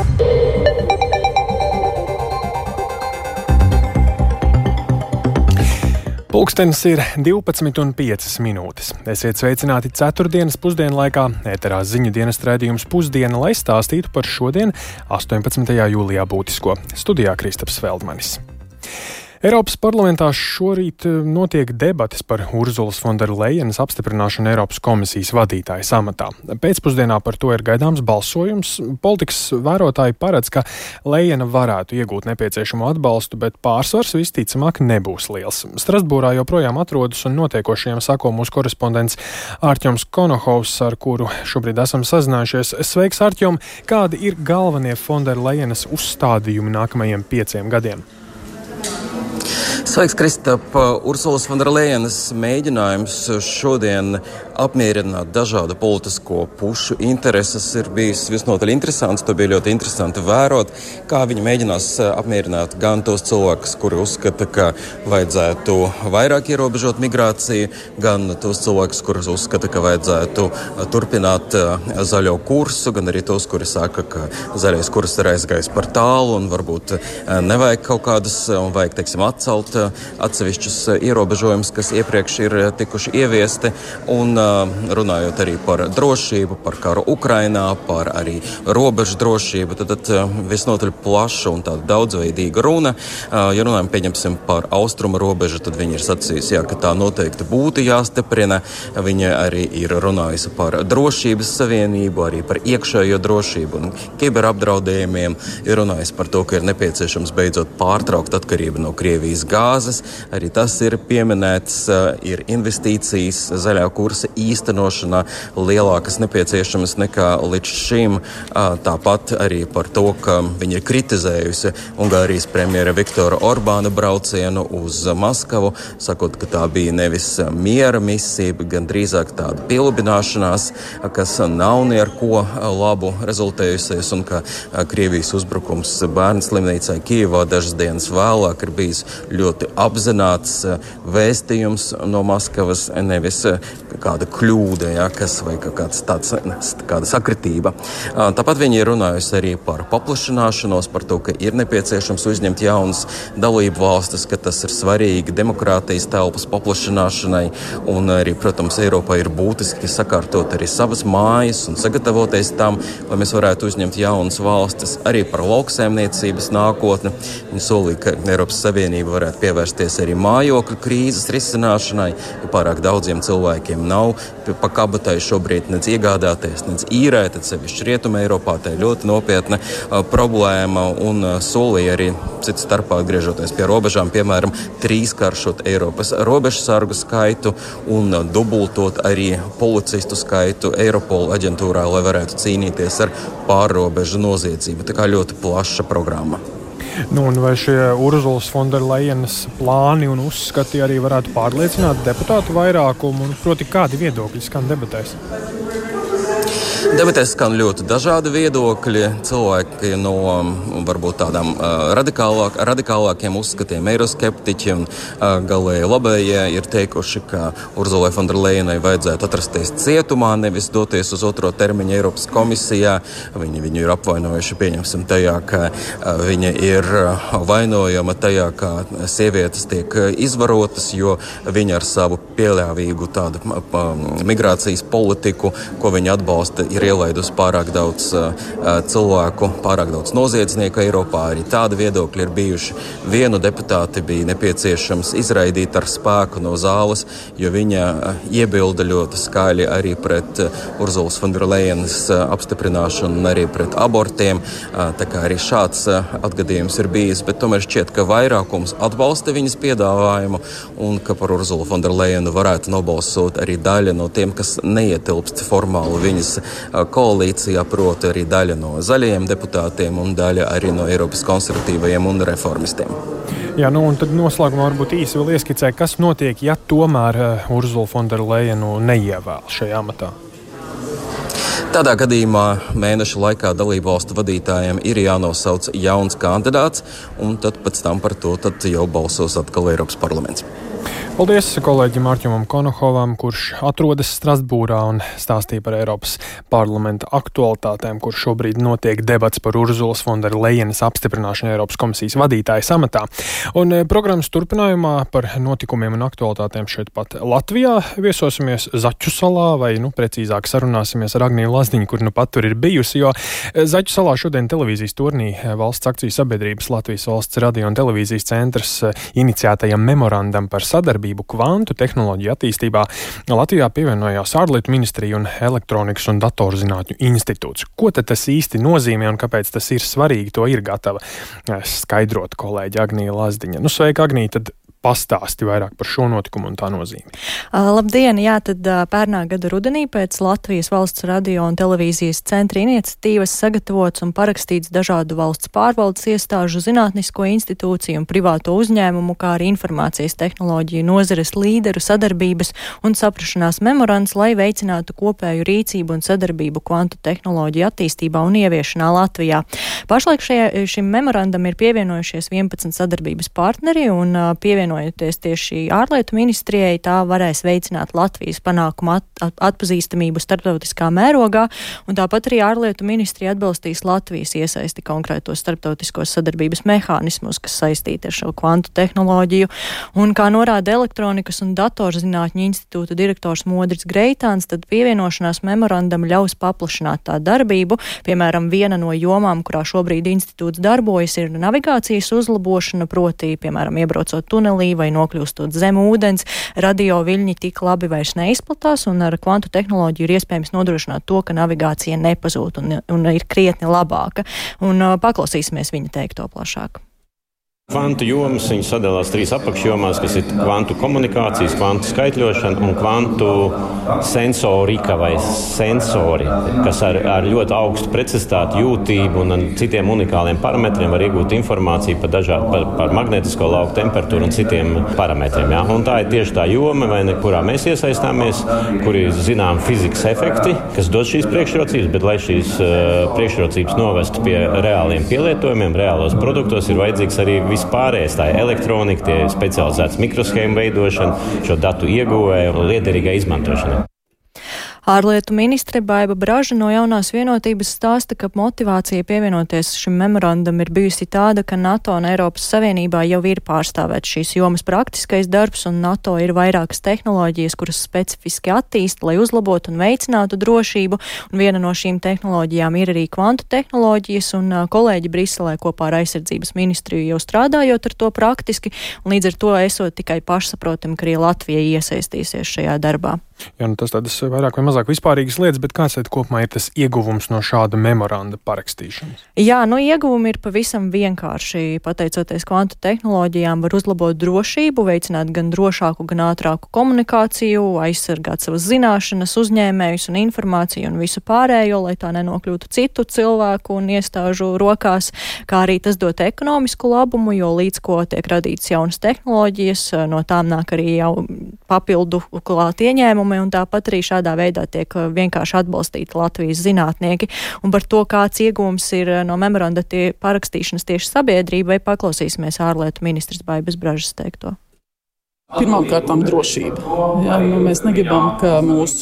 Pulkstenis ir 12:05. Esiet sveicināti ceturtdienas pusdienlaikā, ēterā ziņu dienas raidījums Pusdiena, lai stāstītu par šodien, 18. jūlijā būtisko. Studijā Kristaps Feldmanis. Eiropas parlamentā šorīt notiek debates par Urzulas Fonderlejenas apstiprināšanu Eiropas komisijas vadītājas amatā. Pēcpusdienā par to ir gaidāms balsojums. Politikas vērotāji paredz, ka Lejena varētu iegūt nepieciešamo atbalstu, bet pārsvars visticamāk nebūs liels. Strasbūrā joprojām atrodas un notiekošajiem sako mūsu korespondents Artjoms Konohovs, ar kuru šobrīd esam sazinājušies. Sveiks, Artjom! Kādi ir galvenie Fonderlejenas uzstādījumi nākamajiem 5 gadiem? Sveiks, Kristap! Ursulas Fonderlejenas mēģinājums šodien apmierināt dažādu politisko pušu intereses ir bijis visnotaļ interesants. To bija ļoti interesanti vērot, kā viņi mēģinās apmierināt gan tos cilvēkus, kuri uzskata, ka vajadzētu vairāk ierobežot migrāciju, gan tos cilvēkus, kurus uzskata, ka vajadzētu turpināt zaļo kursu, gan arī tos, kuri saka, ka zaļais kurs ir aizgājis par tālu un varbūt nevajag kaut kādus, un vajag, teiksim, atcelt atsevišķus ierobežojumus, kas iepriekš ir tikuši ieviesti, un runājot arī par drošību, par karu Ukrainā, par arī robežu drošību, tad visnotaļ plaša un tāda daudzveidīga runa. Ja runājam, pieņemsim, par austrumu robežu, tad viņi ir sacījusi, ka tā noteikti būtu jāstiprina. Viņa arī ir runājusi par drošības savienību, arī par iekšējo drošību un kiberapdraudējumiem. Ir runājusi par to, ka ir nepieciešams beidzot pārtraukt atkarību no Krievijas gāzes. Arī tas ir pieminēts, ir investīcijas zaļā kursa īstenošanā lielākas nepieciešamas nekā līdz šim. Tāpat arī par to, ka viņa ir kritizējusi Ungārijas premjera Viktora Orbāna braucienu uz Maskavu, sakot, ka tā bija nevis miera misija, gan drīzāk tāda pielubināšanās, kas nav ne ar ko labu rezultējusies, un ka Krievijas uzbrukums bērnu slimnīcai Kijevā dažas dienas vēlāk ir bijis ļoti apzināts vēstījums no Maskavas, nevis kāda kļūda, kas vai kāda sakritība. Tāpat viņi ir runājusi arī par paplašināšanos, par to, ka ir nepieciešams uzņemt jaunas dalību valstis, ka tas ir svarīgi demokrātijas telpas paplašināšanai, un arī, protams, Eiropā ir būtiski sakārtot arī savas mājas un sagatavoties tam, lai mēs varētu uzņemt jaunas valstis, arī par lauksaimniecības nākotni. Viņi solīja, ka Eiropas Savienība varētu pievērsties arī mājokļu krīzes risināšanai, jo pārāk daudziem cilvēkiem nav pa kabatai šobrīd nec iegādāties, nec īrēt, tad sevišķi Rietumē Eiropā tā ir ļoti nopietna problēma, un solīja arī cits starpā atgriežoties pie robežām, piemēram, 3-karšot Eiropas robežsargu skaitu un dubultot arī policistu skaitu Eiropola aģentūrā, lai varētu cīnīties ar pārrobežu noziedzību. Tā kā ļoti plaša programma. Un vai šie Urzulas Fonderlejenas plāni un uzskati arī varētu pārliecināt deputātu vairākumu, un proti kādi viedokļi skan debatēs? Debatēs skan ļoti dažādi viedokļi. Cilvēki no varbūt tādām radikālākiem uzskatiem, eiroskeptiķi un galēji labējie ir teikuši, ka Urzulai Fonderlejenai vajadzētu atrasties cietumā, nevis doties uz otro termiņu Eiropas komisijā. Viņu ir apvainojuši, pieņemsim, tajā, ka viņa ir vainojama tajā, kā sievietes tiek izvarotas, jo viņa ar savu pieļāvīgu tādu migrācijas politiku, ko viņa atbalsta, ir ielaidusi pārāk daudz cilvēku, pārāk daudz noziedznieku Eiropā. Arī tādi viedokļi ir bijuši. Vienu deputāti bija nepieciešams izraidīt ar spēku no zāles, jo viņa iebilda ļoti skaļi arī pret Urzulas Fonderlejenas apstiprināšanu un arī pret abortiem. Tā kā arī šāds atgadījums ir bijis, bet tomēr šķiet, ka vairākums atbalsta viņas piedāvājumu un ka par Urzulu Fonderlejenu varētu nobalsot arī daļa no tiem, kas neietilpst formāli viņas koalīcijā, proti arī daļa no zaļajiem deputātiem un daļa arī no Eiropas konservatīvajiem un reformistiem. Jā, un tad noslēgumā varbūt īsi vēl ieskicē, kas notiek, ja tomēr Urzulu Fonderlejenu neievēl šajā amatā? Tādā gadījumā mēneša laikā dalībvalstu vadītājiem ir jānosauc jauns kandidāts, un tad pēc tam par to jau balsos atkal Eiropas parlaments. Paldies kolēģim Arķimam Konohovam, kurš atrodas Strasbūrā un stāstīja par Eiropas parlamenta aktualitātēm, kur šobrīd notiek debats par Urzulas von der Leyenas apstiprināšanu Eiropas komisijas vadītājas amatā. Un programmas turpinājumā par notikumiem un aktualitātēm šeit pat Latvijā viesosimies Zaķu salā, vai, precīzāk sarunāsimies ar Agniju Lazdiņu, kur pat tur ir bijusi, jo Zaķu salā šodien televīzijas turnī valsts akciju sabiedrības Latvijas valsts radio un televīzijas centrs iniciētajam memorandam par sadarbību kvantu tehnoloģiju attīstībā Latvijā pievienojās ārlietu ministrija un elektronikas un datorzinātņu institūts. Ko tad tas īsti nozīmē un kāpēc tas ir svarīgi, to ir gatava skaidrot kolēģi Agnija Lazdiņa. Sveika, Agnija, tad pastāsti vairāk par šo notikumu un tā nozīmi. Labdien! Jā, tad pērnā gada rudenī pēc Latvijas valsts radio un televīzijas centra iniciatīvas sagatavots un parakstīts dažādu valsts pārvaldes iestāžu, zinātnisko institūciju un privāto uzņēmumu, kā arī informācijas tehnoloģiju nozares līderu sadarbības un saprašanās memorands, lai veicinātu kopēju rīcību un sadarbību kvantu tehnoloģiju attīstībā un ieviešanā Latvijā. Pašlaik šim memorandam ir pievienojušies 11 sadarbības partneri un pievienojoties tieši ārlietu ministrijai, tā varēs veicināt Latvijas panākumu atpazīstamību starptautiskā mērogā, un tāpat arī ārlietu ministrija atbalstīs Latvijas iesaisti konkrētos starptautiskos sadarbības mehānismus, kas saistīti ar šo kvantu tehnoloģiju. Un kā norāda Elektronikas un datorzinātņu institūta direktors Modris Greitāns, tad pievienošanās memorandam ļaus paplašināt tā darbību. Piemēram, viena no jomām, kurā šobrīd institūts darbojas, ir navigācijas uzlabošana, proti, piemēram, iebraucot tunelī vai nokļūstot zem ūdens, radio viļņi tik labi vairs neizplatās, un ar kvantu tehnoloģiju ir iespējams nodrošināt to, ka navigācija nepazūd un ir krietni labāka. Un paklausīsimies viņa teikto plašāk. Kvantu jomas, viņi sadalās 3 apakšjomās, kas ir kvantu komunikācijas, kvantu skaitļošana un kvantu sensorika vai sensori, kas ar ļoti augstu precizitāti, jūtību un citiem unikāliem parametriem var iegūt informāciju par magnētisko lauku temperatūru un citiem parametriem. Ja? Un tā ir tieši tā joma, kurā mēs iesaistāmies, kur ir zinām fizikas efekti, kas dod šīs priekšrocības, bet lai šīs priekšrocības novestu pie reāliem pielietojumiem, reālos produktos, ir vajadzīgs arī vispārējais, tā ir elektronika, tie ir specializētas mikroshēmu veidošana, šo datu ieguve un liederīgai izmantošanai. Ārlietu ministre Baiba Braža no Jaunās vienotības stāsta, ka motivācija pievienoties šim memorandam ir bijusi tāda, ka NATO un Eiropas Savienībā jau ir pārstāvēts šīs jomas praktiskais darbs, un NATO ir vairākas tehnoloģijas, kuras specifiski attīsta, lai uzlabotu un veicinātu drošību, un viena no šīm tehnoloģijām ir arī kvantu tehnoloģijas, un kolēģi Briselē kopā ar aizsardzības ministriju jau strādājot ar to praktiski, un līdz ar to esot tikai pašsaprotami, ka arī Latvija iesaistīsies šajā darbā. Jā, tas tādas vairāk vai mazāk vispārīgas lietas, bet kāds tad kopumā ir tas ieguvums no šāda memoranda parakstīšanas? Jā, ieguvumi ir pavisam vienkārši. Pateicoties kvantu tehnoloģijām, var uzlabot drošību, veicināt gan drošāku, gan ātrāku komunikāciju, aizsargāt savas zināšanas, uzņēmējus un informāciju un visu pārējo, lai tā nenokļūtu citu cilvēku un iestāžu rokās, kā arī tas dot ekonomisku labumu, jo līdz ko tiek radīts jaunas tehnoloģijas, no tām nāk arī jau papildu klāt ieņēmumi, un tāpat arī šādā veidā tiek vienkārši atbalstīti Latvijas zinātnieki. Un par to, kāds iegūms ir no memoranda parakstīšanas tieši sabiedrībai, paklausīsimies ārlietu ministres Baibas Bražas teikto. Pirmkārtām drošība. Ja, mēs negribam, ka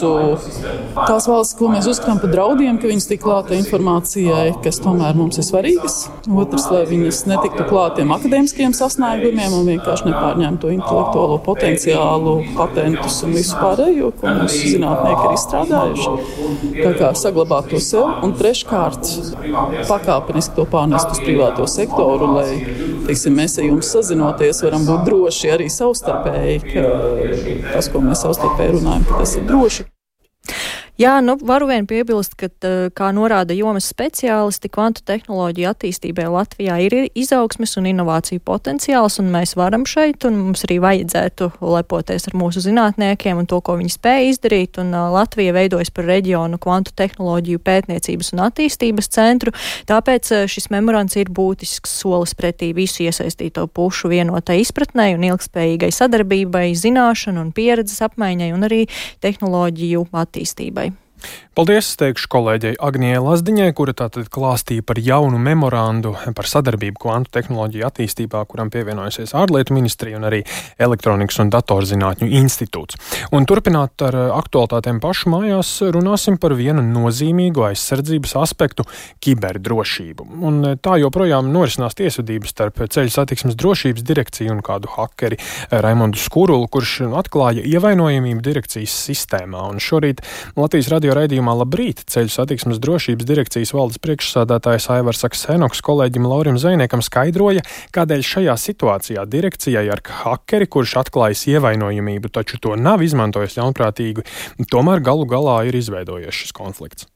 tās valsts, ko mēs uzskatām par draudiem, ka viņas tik klāta informācijai, kas tomēr mums ir svarīgas. Otrs, lai viņas netiktu klātiem akadēmiskiem sasniegumiem un vienkārši nepārņemtu to intelektuālo potenciālu, patentus un visu pārējo, ko mūsu zinātnieki ir izstrādājuši. Tā kā saglabāt to sev. Un treškārt, pakāpeniski to pārnest uz privāto sektoru, lai, mēs ar jums sazinoties, varam būt droši arī savstarpēji. Tas, ko mēs savstarpēji runājam, ka tas ir droši. Jā, varu vien piebilst, ka, kā norāda jomas speciālisti, kvantu tehnoloģiju attīstībai Latvijā ir izaugsmes un inovāciju potenciāls, un mēs varam šeit, un mums arī vajadzētu lepoties ar mūsu zinātniekiem un to, ko viņi spēj izdarīt, un Latvija veidojas par reģionu kvantu tehnoloģiju pētniecības un attīstības centru, tāpēc šis memorands ir būtisks solis pretī visu iesaistīto pušu vienotai izpratnei un ilgspējīgai sadarbībai, zināšanu un pieredzes apmaiņai un arī tehnoloģiju attīstībai. Paldies, teikšu kolēģei Agnijai Lazdiņai, kura tātad klāstīja par jaunu memorandu par sadarbību kvantu tehnoloģiju attīstībā, kuram pievienojusies ārlietu ministrija un arī Elektronikas un datorzinātņu institūts. Un turpināt ar aktualitātēm pašu mājās runāsim par vienu nozīmīgu aizsardzības aspektu - kiberdrošību. Un tā joprojām norisinās tiesvedības starp Ceļu satiksmes drošības direkciju un kādu hakeri Raimondu Skurulu, kurš atklāja ievainojamību direkcijas sistēmā. Un šorīt Latvijas radio raidījumā Labrīt Ceļu satiksmes drošības direkcijas valdes priekšsādātājs Aivars Aksenoks kolēģim Laurim Zejniekam skaidroja, kādēļ šajā situācijā direkcijai ar hakeri, kurš atklājis ievainojamību, taču to nav izmantojis ļaunprātīgi, tomēr galu galā ir izveidojies šis konflikts.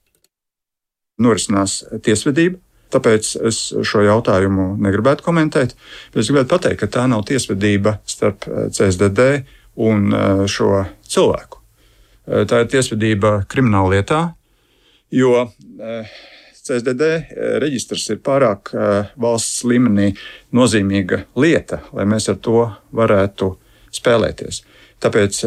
Norisinās tiesvedība, tāpēc es šo jautājumu negribētu komentēt. Es gribētu pateikt, ka tā nav tiesvedība starp CSDD un šo cilvēku. Tā ir tiesvedība krimināllietā, jo CSDD reģistrs ir pārāk valsts līmenī nozīmīga lieta, lai mēs ar to varētu spēlēties. Tāpēc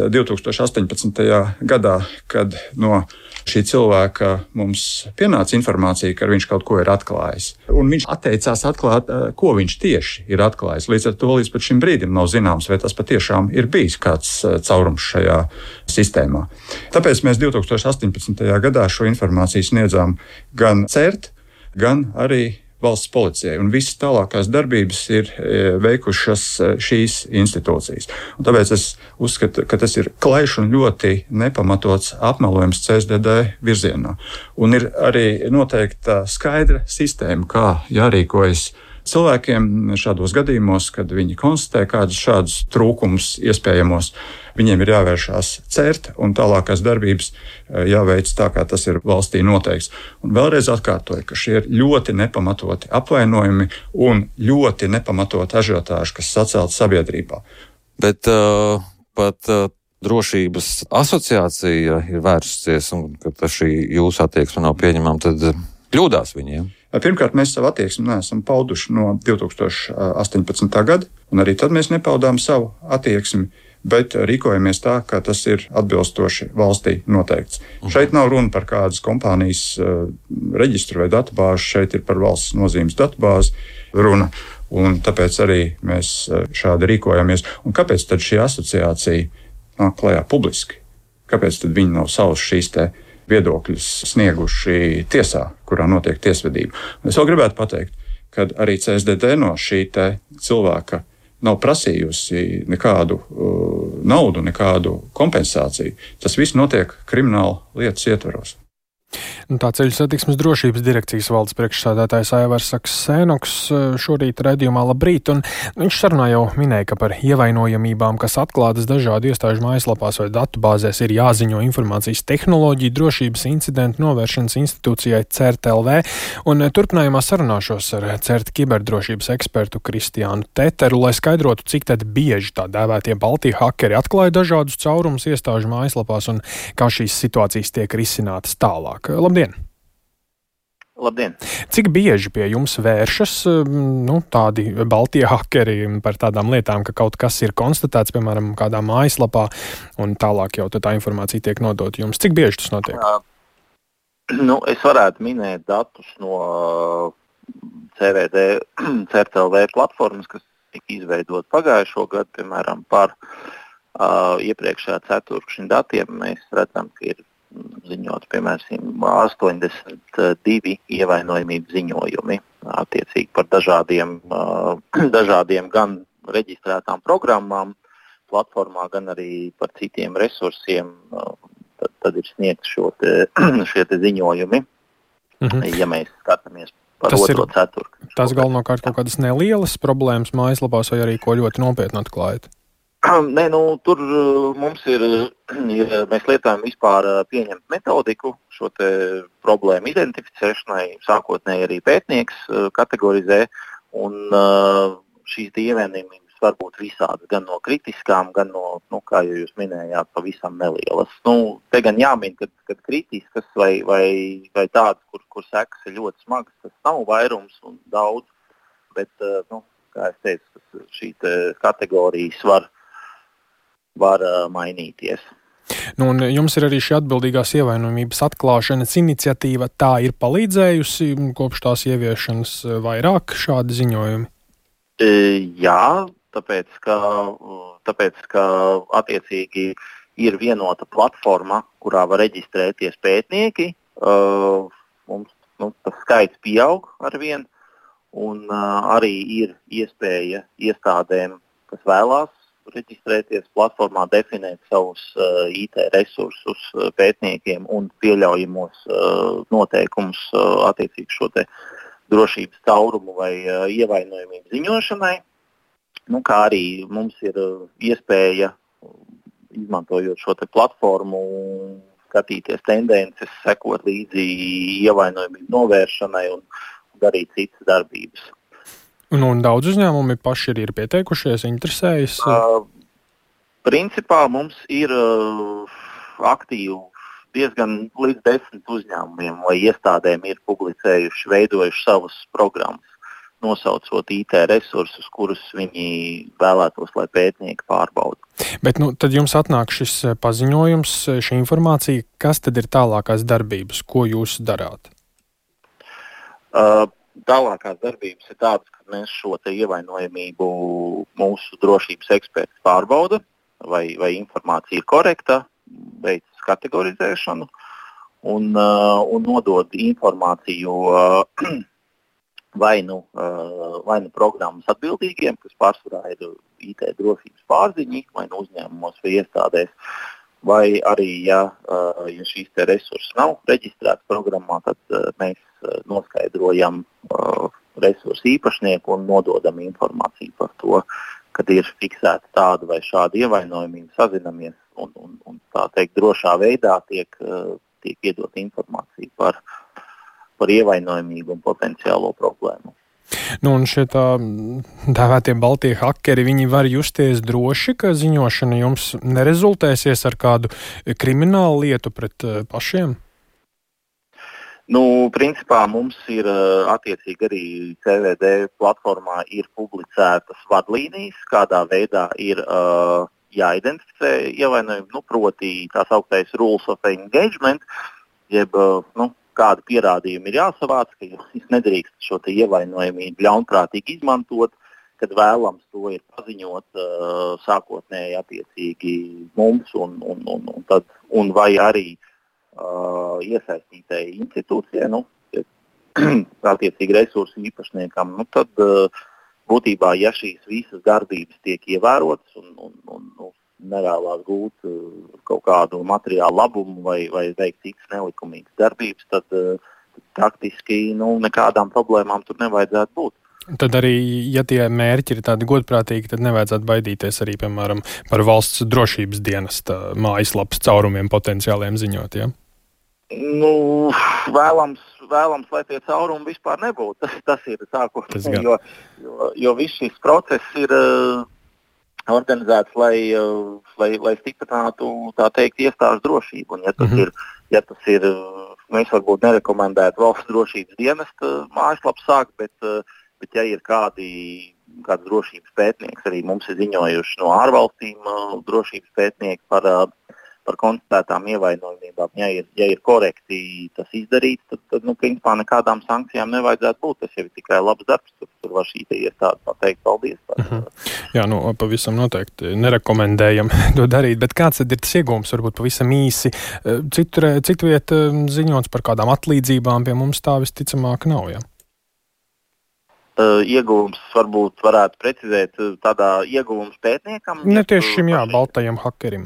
2018. gadā, kad no šī cilvēka mums pienāca informācija, ka viņš kaut ko ir atklājis, un viņš atteicās atklāt, ko viņš tieši ir atklājis. Līdz ar to līdz pat šim brīdim nav zināms, vai tas patiešām ir bijis kāds caurums šajā sistēmā. Tāpēc mēs 2018. gadā šo informāciju sniedzām gan CERT, gan arī valsts policijai, un visas tālākās darbības ir veikušas šīs institūcijas. Un tāpēc es uzskatu, ka tas ir klajš un ļoti nepamatots apmelojums CSDD virzienā. Un ir arī noteikta skaidra sistēma, kā jārīkojas cilvēkiem šādos gadījumos, kad viņi konstatē kādus šādus trūkumus iespējamos. Viņiem ir jāvēršās CERT un tālākās darbības jāveic tā, kā tas ir valstī noteikts. Un vēlreiz atkārtoju, ka šie ir ļoti nepamatoti apvainojumi un ļoti nepamatoti ažiotāži, kas sacelta sabiedrībā. Bet pat drošības asociācija ir vērsusies, un ka šī jūsu attieksme nav pieņemama, tad kļūdās viņiem. Pirmkārt, mēs savu attieksmi neesam pauduši no 2018. gada, un arī tad mēs nepaudām savu attieksmi, bet rīkojamies tā, kā tas ir atbilstoši valstī noteikts. Šeit nav runa par kādas kompānijas reģistru vai datubāzi, šeit ir par valsts nozīmes datubāzi runa, un tāpēc arī mēs šādi rīkojamies. Un kāpēc tad šī asociācija nāk klajā publiski? Kāpēc tad viņi nav savus šīs te viedokļus snieguši tiesā, kurā notiek tiesvedība? Es vēl gribētu pateikt, ka arī CSDD no šī te cilvēka nav prasījusi nekādu naudu, nekādu kompensāciju. Tas viss notiek krimināla lietas ietveros. Tā Ceļu satiksmes drošības direkcijas valdes priekšsādātājs Aivars Aksenoks šorīt raidījumā Labrīt, un viņš sarunā jau minēja, ka par ievainojamībām, kas atklātas dažādu iestāžu mājaslapās vai datubāzēs, ir jāziņo informācijas tehnoloģiju drošības incidentu novēršanas institūcijai CERT.LV, un turpinājumā sarunāšos ar CERT kiberdrošības ekspertu Kristiānu Teteru, lai skaidrotu, cik tad bieži tā dēvētie Baltija hakeri atklāja dažādus caurumus iestāžu mājaslapās un kā šīs situācijas tiek risinātas tālāk. Labdien! Labdien! Cik bieži pie jums vēršas tādi Baltija hakeri par tādām lietām, ka kaut kas ir konstatēts, piemēram, kādā mājaslapā, un tālāk jau tā informācija tiek nodota jums? Cik bieži tas notiek? Es varētu minēt datus no CERT.LV platformas, kas tika izveidot pagājušo gadu, piemēram, par iepriekšējā ceturkšņa datiem. Mēs redzam, ka ir ziņot, piemēram, 82 ievainojamību ziņojumi, attiecīgi par dažādiem gan reģistrētām programmām platformā, gan arī par citiem resursiem. Tad ir sniegts šie te ziņojumi, ja mēs skatāmies par otro ceturkšņu. Tas galvenokārt kaut kādas nelielas problēmas mājaslapās vai arī ko ļoti nopietni atklājat? Nē, tur mums mēs lietojam vispār pieņemt metodiku šo te problēmu identificēšanai, sākotnēji arī pētnieks kategorizē, un šīs ievainojamības var būt visādas, gan no kritiskām, gan no, kā jūs minējāt, pavisam nelielas. Te gan jāmin, kad kritiskas vai tādas, kur sekas ir ļoti smagas, tas nav vairums un daudz, bet, kā es teicu, šī kategorijas var mainīties. Nu, un jums ir arī šī atbildīgās ievainojamības atklāšanas iniciatīva. Tā ir palīdzējusi kopš tās ieviešanas vairāk šādi ziņojumi? Jā, tāpēc, ka attiecīgi ir vienota platforma, kurā var reģistrēties pētnieki. Mums tas skaits pieaug ar vienu, un arī ir iespēja iestādēm, kas vēlās reģistrēties platformā, definēt savus IT resursus pētniekiem un pieļaujamos noteikumus attiecīgi šo te drošības caurumu vai ievainojamību ziņošanai. Kā arī mums ir iespēja, izmantojot šo te platformu, skatīties tendences, sekot līdzi ievainojamību novēršanai un darīt citas darbības. Un daudz uzņēmumi paši ir pieteikušies, interesējas? Principā mums ir aktīvi diezgan līdz 10 uzņēmumiem vai iestādēm ir publicējuši, veidojuši savas programmas, nosaucot IT resursus, kurus viņi vēlētos, lai pētnieki pārbauda. Bet tad jums atnāk šis paziņojums, šī informācija, kas tad ir tālākās darbības, ko jūs darāt? Tālākās darbības ir tādas, ka mēs šo te ievainojamību mūsu drošības eksperti pārbauda, vai informācija ir korekta, veic kategorizēšanu un nodod informāciju vai nu programmas atbildīgiem, kas pārsvarā ir IT drošības pārziņi, vai nu uzņēmumos vai iestādēs, vai arī, ja šīs te resursi nav reģistrēti programmā, tad mēs noskaidrojam resursu īpašnieku un nododam informāciju par to, kad ir fiksēta tāda vai šāda ievainojamība, sazinamies un tā teikt drošā veidā tiek iedot informācija par ievainojamību un potenciālo problēmu. Un šie tā dēvētie baltie hakeri, viņi var justies droši, ka ziņošana jums nerezultēsies ar kādu kriminālu lietu pret pašiem? Principā mums ir attiecīgi arī CVD platformā ir publicētas vadlīnijas, kādā veidā ir jāidentificē ievainojumi, proti tās augtais rules of engagement, jeb kādu pierādījumu ir jāsavāc, ka jūs nedrīkst šo te ievainojamību ļaunprātīgi izmantot, kad vēlams to ir paziņot sākotnēji attiecīgi mums un vai arī iesaistītai institūcijai, attiecīgi resursu īpašniekam, tad būtībā, ja šīs visas darbības tiek ievērotas un nevēlās gūt kaut kādu materiālu labumu vai veikt citas nelikumīgas darbības, tad praktiski nekādām problēmām tur nevajadzētu būt. Tad arī, ja tie mērķi ir tādi godprātīgi, tad nevajadzētu baidīties arī, piemēram, par valsts drošības dienesta mājaslapas caurumiem potenciāliem ziņot, ja? Vēlams, lai tie caurumi vispār nebūtu. Tas ir sākotnēji, jo viss šis process ir organizēts, lai stiprinātu, tā teikt, iestāžu drošību. Un ja tas ir, mēs varbūt nerekomendētu valsts drošības dienesta mājaslapu sākt, bet ja ir kāds drošības pētnieks, arī mums ir ziņojuši no ārvalstīm drošības pētnieki par konstatētām ievainojumībām. Ja ir korekti tas izdarīts, tad principā nekādām sankcijām nevajadzētu būt. Tas jau ir tikai labs darbs. Tur var šī iestāde pateikt paldies. Jā, pavisam noteikti nerekomendējam to darīt, bet kāds tad ir tas iegūms, varbūt pavisam īsi? Citu viet ziņots par kādām atlīdzībām, pie mums tā visticamāk nav, ja? Ieguvums varbūt varētu precizēt tādā ieguvums pētniekam? Ne tieši šim, baltajam hakerim.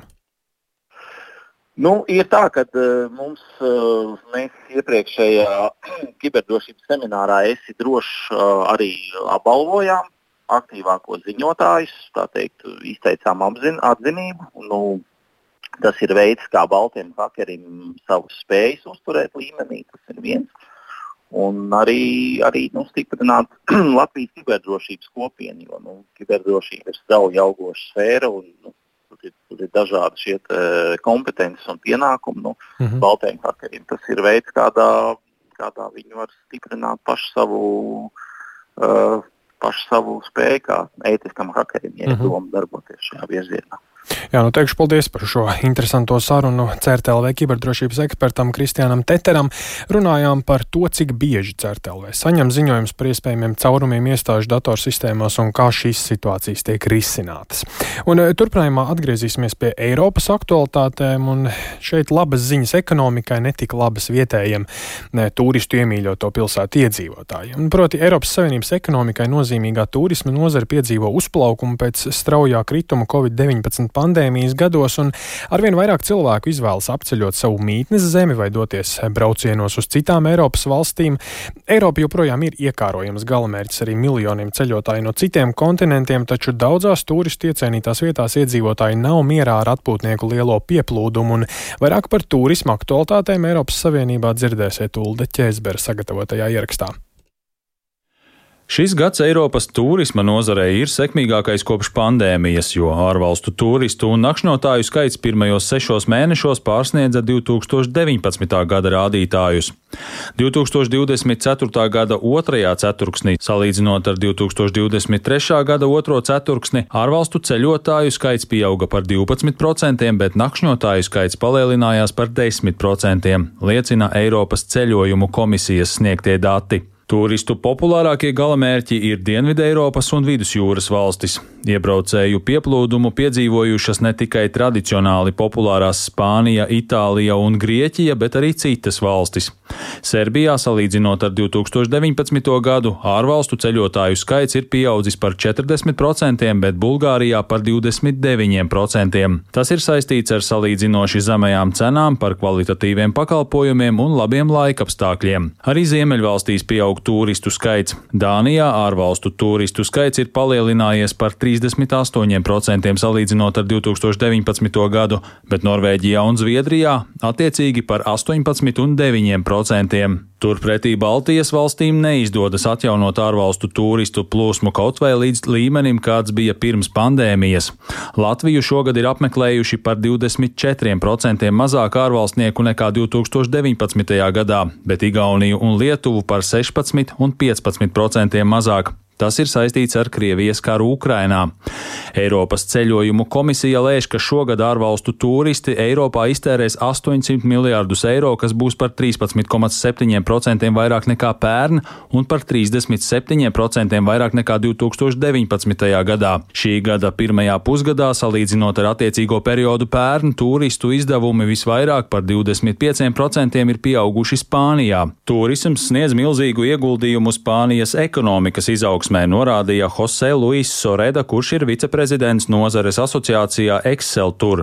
Ir tā, ka mēs iepriekšējā kiberdrošības seminārā Esi drošs arī apbalvojām aktīvākos ziņotājus, tā teikt, izteicām atzinību. Tas ir veids, kā baltiem hakerim savas spējas uzturēt līmenī, tas ir viens. Un arī stiprināt Latvijas kiberdrošības kopienu, jo kiberdrošība ir strauji augoša sfēra un tur ir dažādi šie kompetences un pienākumi. Baltiem hakeriem tas ir veids, kādā viņi var stiprināt pašu savu spēju, kā ētiskam hakerim, ja doma darboties šajā virzienā. Jā, teikšu paldies par šo interesanto sarunu CERT.LV kiberdrošības ekspertam Kristiānam Teteram. Runājām par to, cik bieži CERT.LV saņem ziņojums par iespējamiem caurumiem iestāžu datorsistēmās un kā šīs situācijas tiek risinātas. Un turpinājumā atgriezīsimies pie Eiropas aktualitātēm, un šeit labas ziņas ekonomikai, netik labas vietējiem turistu iemīļoto pilsētu iedzīvotājiem. Proti, Eiropas Savienības ekonomikai nozīmīgā turisma nozare piedzīvo uzplaukumu pēc straujā krituma Covid-19 pandēmijas gados, un arvien vairāk cilvēku izvēlas apceļot savu mītnes zemi vai doties braucienos uz citām Eiropas valstīm. Eiropa joprojām ir iekārojams galamērķis arī miljoniem ceļotāju no citiem kontinentiem, taču daudzās turistu iecienītās vietās iedzīvotāji nav mierā ar atpūtnieku lielo pieplūdumu, un vairāk par turisma aktualitātēm Eiropas Savienībā dzirdēsiet Ulde Ķēzbera sagatavotajā ierakstā. Šis gads Eiropas turisma nozarei ir sekmīgākais kopš pandēmijas, jo ārvalstu turistu un nakšņotāju skaits pirmajos 6 mēnešos pārsniedza 2019. gada rādītājus. 2024. gada 2. ceturksnī, salīdzinot ar 2023. gada 2. ceturksni, ārvalstu ceļotāju skaits pieauga par 12%, bet nakšņotāju skaits palielinājās par 10%, liecina Eiropas ceļojumu komisijas sniegtie dati. Turistu populārākie galamērķi ir Dienvideiropas un Vidusjūras valstis. Iebraucēju pieplūdumu piedzīvojušas ne tikai tradicionāli populārās Spānija, Itālija un Grieķija, bet arī citas valstis. Serbijā, salīdzinot ar 2019. gadu, ārvalstu ceļotāju skaits ir pieaudzis par 40%, bet Bulgārijā par 29%. Tas ir saistīts ar salīdzinoši zemajām cenām par kvalitatīviem pakalpojumiem un labiem laikapstākļiem. Arī Ziemeļvalstīs pieaug turistu skaits. Dānijā ārvalstu turistu skaits ir palielinājies par 38% salīdzinot ar 2019. gadu, bet Norvēģijā un Zviedrijā attiecīgi par 18 un 9%. Turpretī Baltijas valstīm neizdodas atjaunot ārvalstu turistu plūsmu kaut vai līdz līmenim, kāds bija pirms pandēmijas. Latviju šogad ir apmeklējuši par 24% mazāk ārvalstnieku nekā 2019. gadā, bet Igauniju un Lietuvu par 16 un 15% mazāk. Tas ir saistīts ar Krievijas karu Ukrainā. Eiropas ceļojumu komisija lēš, ka šogad ārvalstu turisti Eiropā iztērēs 800 miljārdus eiro, kas būs par 13,7% vairāk nekā pērn un par 37% vairāk nekā 2019. gadā. Šī gada pirmajā pusgadā, salīdzinot ar attiecīgo periodu pērn, turistu izdevumi visvairāk par 25% ir pieauguši Spānijā. Turisms sniedz milzīgu ieguldījumu Spānijas ekonomikas izaugsmē, norādīja Jose Luis Soreda, kurš ir viceprezidents nozares asociācijā Exceltur.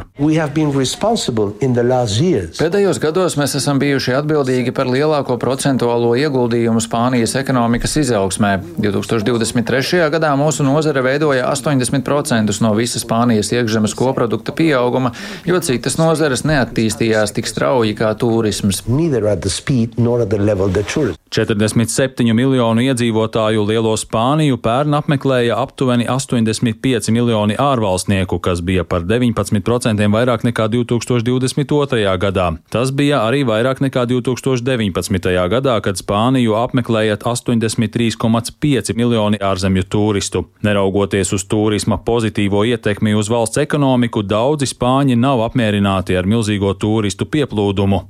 Pēdējos gados mēs esam bijuši atbildīgi par lielāko procentuālo ieguldījumu Spānijas ekonomikas izaugsmē. 2023. gadā mūsu nozare veidoja 80% no visa Spānijas iekšzemes koprodukta pieauguma, jo citas nozares neattīstījās tik strauji kā turisms. 47 miljonu iedzīvotāju lielo Spāniju pērn apmeklēja aptuveni 85 miljoni ārvalstnieku, kas bija par 19% vairāk nekā 2022. gadā. Tas bija arī vairāk nekā 2019. gadā, kad Spāniju apmeklēja 83,5 miljoni ārzemju turistu. Neraugoties uz turisma pozitīvo ietekmi uz valsts ekonomiku, daudzi spāņi nav apmierināti ar milzīgo turistu pieplūdumu.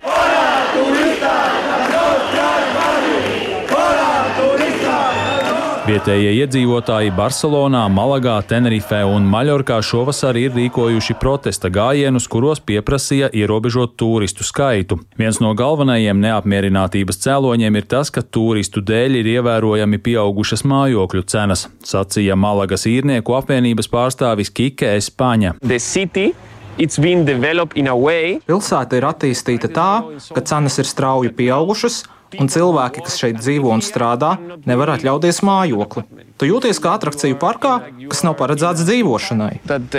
Vietējie iedzīvotāji Barcelonā, Malagā, Tenerifē un Maļorkā šovasar ir rīkojuši protesta gājienus, kuros pieprasīja ierobežot turistu skaitu. Viens no galvenajiem neapmierinātības cēloņiem ir tas, ka turistu dēļ ir ievērojami pieaugušas mājokļu cenas, sacīja Malagas īrnieku apvienības pārstāvis Kike Espaņa. Pilsēta ir attīstīta tā, ka cenas ir strauji pieaugušas, un cilvēki, kas šeit dzīvo un strādā, nevar atļauties mājokli. Tu jūties kā atrakciju parkā, kas nav paredzēts dzīvošanai.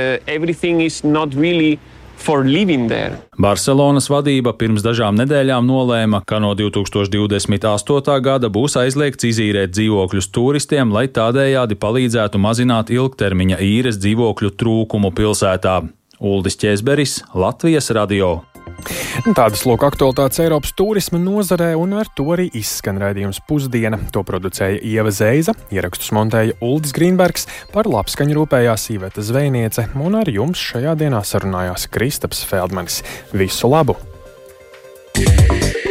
Barcelonas vadība pirms dažām nedēļām nolēma, ka no 2028. gada būs aizliegts izīrēt dzīvokļus turistiem, lai tādējādi palīdzētu mazināt ilgtermiņa īres dzīvokļu trūkumu pilsētā. Uldis Ķēzberis, Latvijas radio. Tādas lūk aktualitātes Eiropas turisma nozarē, un ar to arī izskan raidījums Pusdiena. To producēja Ieva Zeiza, ierakstus montēja Uldis Grīnbergs, par labskaņu rūpējās Iveta Zvejniece, un ar jums šajā dienā sarunājās Kristaps Feldmanis. Visu labu!